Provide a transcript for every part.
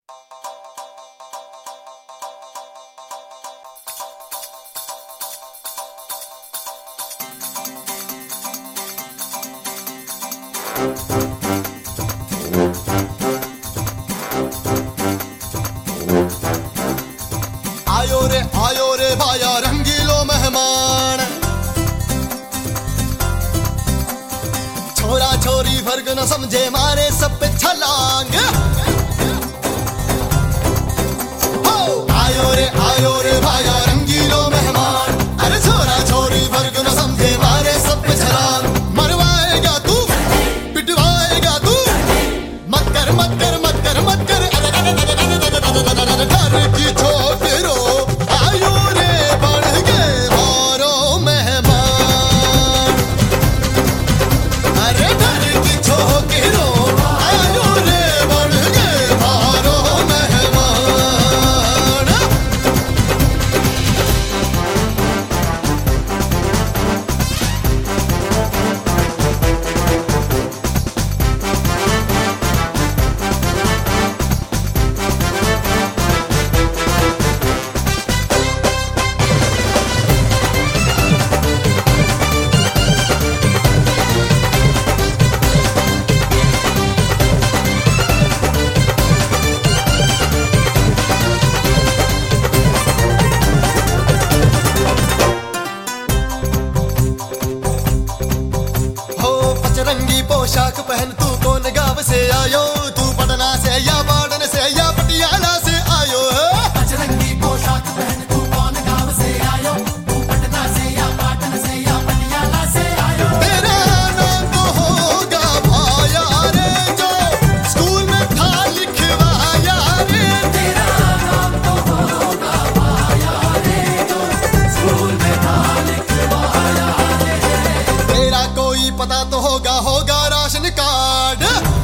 आयो रे भाया रंगीलो मेहमान, छोरा छोरी फर्क न समझे मारे सब पे छलांग। आयो रे भाया रंगीलो मेहमान, अरे छोरा छोरी फर्क न समझे मारे सब पे छलांग। मरवाएगा तू पिटवाएगा तू, मत कर मत कर मत कर मत कर, घर की छोकरो रंगी पोशाक पहन तू कौन गांव से आयो, तू पटना से या बाड़न से या पटियाला से आयो है। रंगी पोशाक पहन तू कौन गांव से आयो, तू पटना से या बाड़न से या पटियाला से आयो। तेरा नाम तो होगा भाया रे जो स्कूल में था लिखवाया रे। तेरा नाम तो होगा भाया रे जो स्कूल में था लिखवाया रे। तेरा कोई पता तो होगा राशन कार्ड,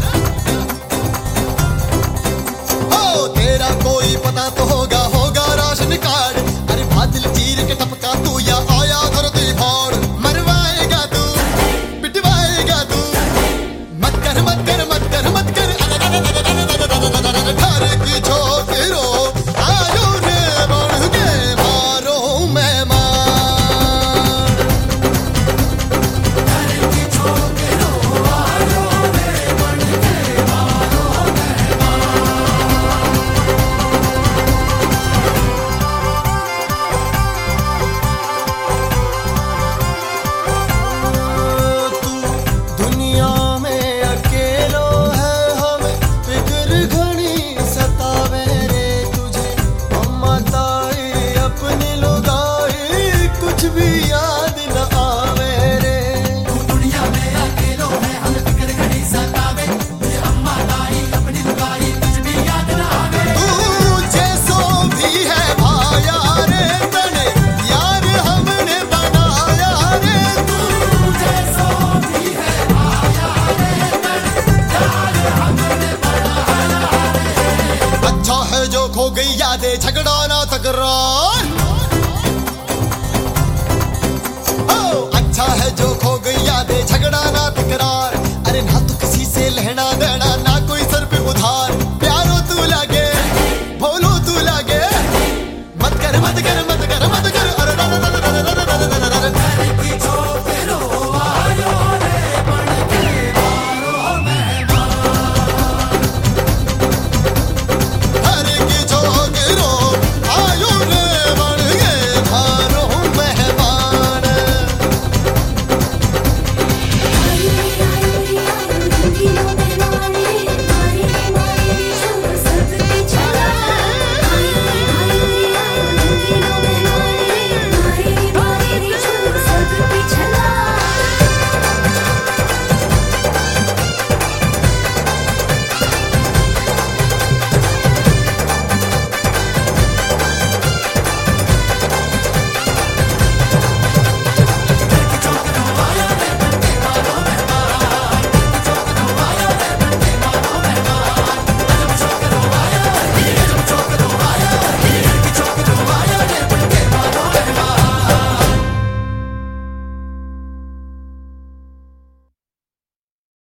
ओ तेरा कोई पता तो होगा राशन कार्ड। अरे बादल चीर के टपका तू या आया धरती फाड़, मरवाएगा तू पिटवाएगा तू, मत कर मत कर मत कर मत कर, घर की छोकरो आयो रे बढ़ के मारो मेहमान। खो गई यादें झगड़ा ना तकरार, अच्छा है जो खो गई यादें झगड़ा ना तकरार।